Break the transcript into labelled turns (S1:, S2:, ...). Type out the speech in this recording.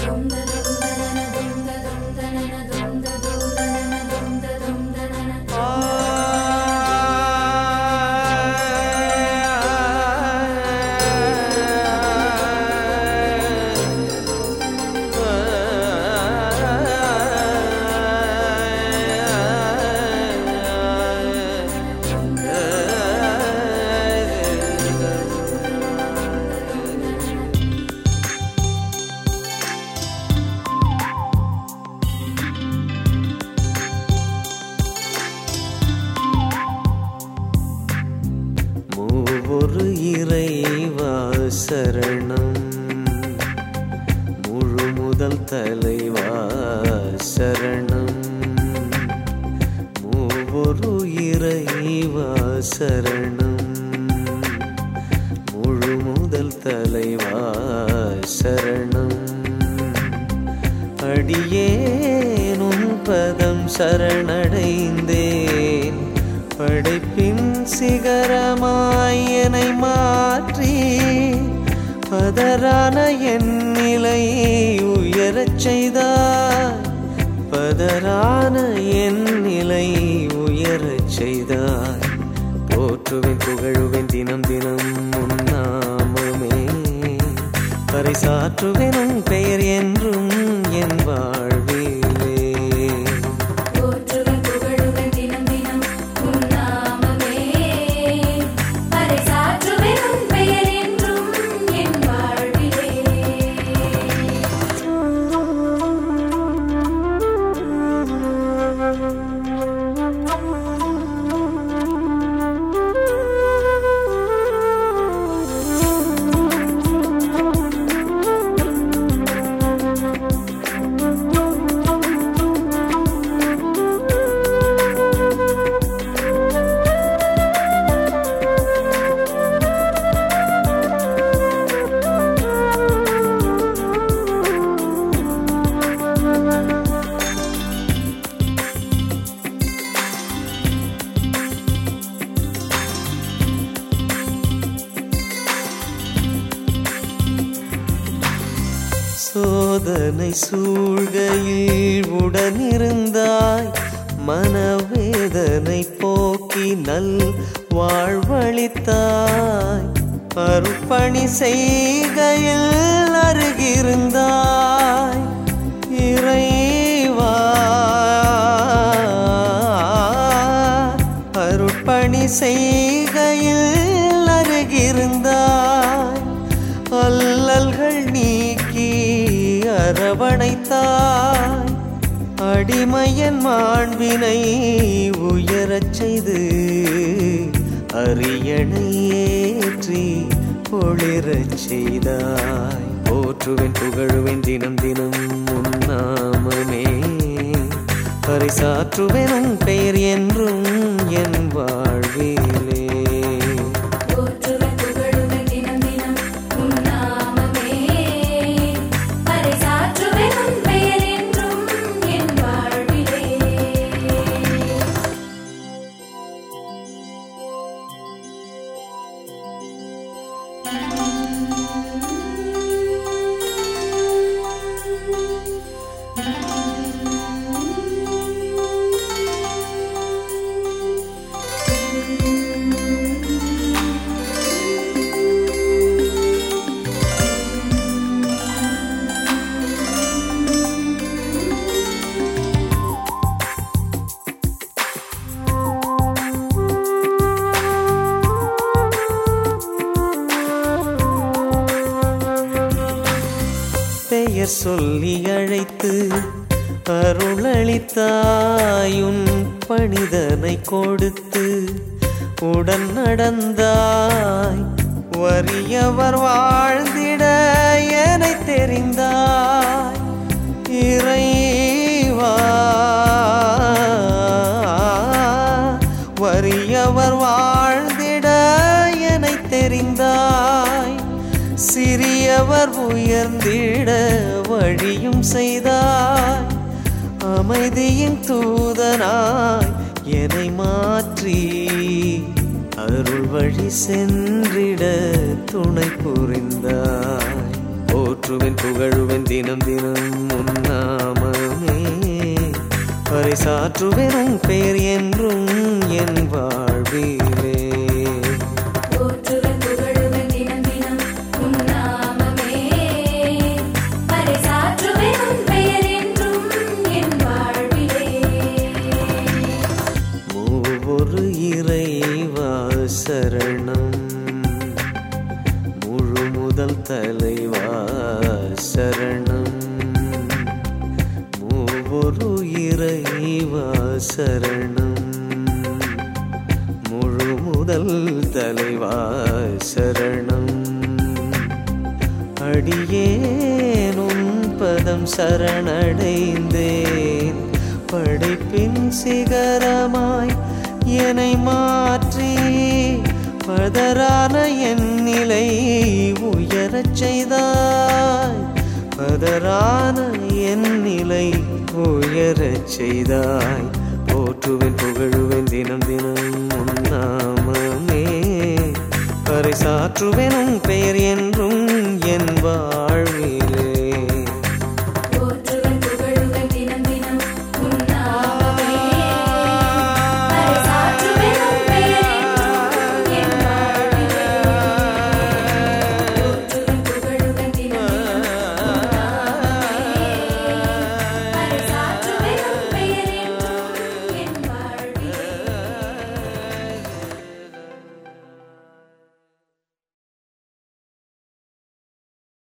S1: இறைவா சரணம், முழு முதல் தலைவா சரணம். மூவொரு இறைவா சரணம், முழு முதல் தலைவா சரணம். அடியேனும் பதம் சரணடைந்தேன், படைப்பின் சிகரமாய் என்னை மாற்றி பதரான என் நிலையை உயரச் செய்தாய். பதரான என் நிலையை உயரச் செய்தாய். போற்றுவேன் புகழுவேன் தினம் தினம் உன் நாமமே, பறைசாற்றுவேன் உன் பெயர் என்றும் என் வாழ்விலே. சோதனை சூழ்கையில் உடனிருந்தாய், மனவேதனை போக்கி நல் வாழ்வளித்தாய். அருப்பணி செய்கையில் அருகிருந்தாய் இறைவா. அருப்பணி செய்கையில் அருகிருந்தாய், அல்லல்கள் நீக்கி அரவணைத்தாய். அடிமையன் மாண்பினை உயரச் செய்து அரியணை ஏற்றி ஒளிரச் செய்தாய். போற்றுவேன் புகழுவேன் தினம் தினம் உன் நாமமே, பறைசாற்றுவேன் உன் பெயர் என்றும் என் வாழ்விலே. பெயர் சொல்லி அழைத்து அருளளித்தாய். உன் பணிதனை கொடுத்து உடன் நடந்தாய். வறியவர் வாழ்ந்திட என்னை தெரிந்தாய் இறைவா. வறியவர் வாழ்ந்திட என்னை தெரிந்தாய். சிறியவர் உயர்ந்திட வழியும் செய்தாய். அமைதியின் தூதனாய் என்னை மாற்றி அருள் வழி சென்றிட துணை புரிந்தாய். போற்றுவேன் புகழுவேன் தினம் தினம் உன்னாமமே பறைசாற்றுவேன் உன் பெயர் என்றும் என் வாழ்விலே சரணம் முழு முதல் தலைவா சரணம் மூவொரு இறைவா சரணம் முழு முதல் தலைவா சரணம் அடியேன் உன் பதம் சரணடைந்தேன் படைப்பின் சிகரமாய் என்னை மாற்றி பதரான என் நிலை உயரச் செய்தாய் பதரான என் நிலை உயரச் செய்தாய் போற்றுவேன் புகழுவேன் தினம் தினம் உன்னாமமே பறைசாற்றுவேன் உன் பெயர் என்றும் என்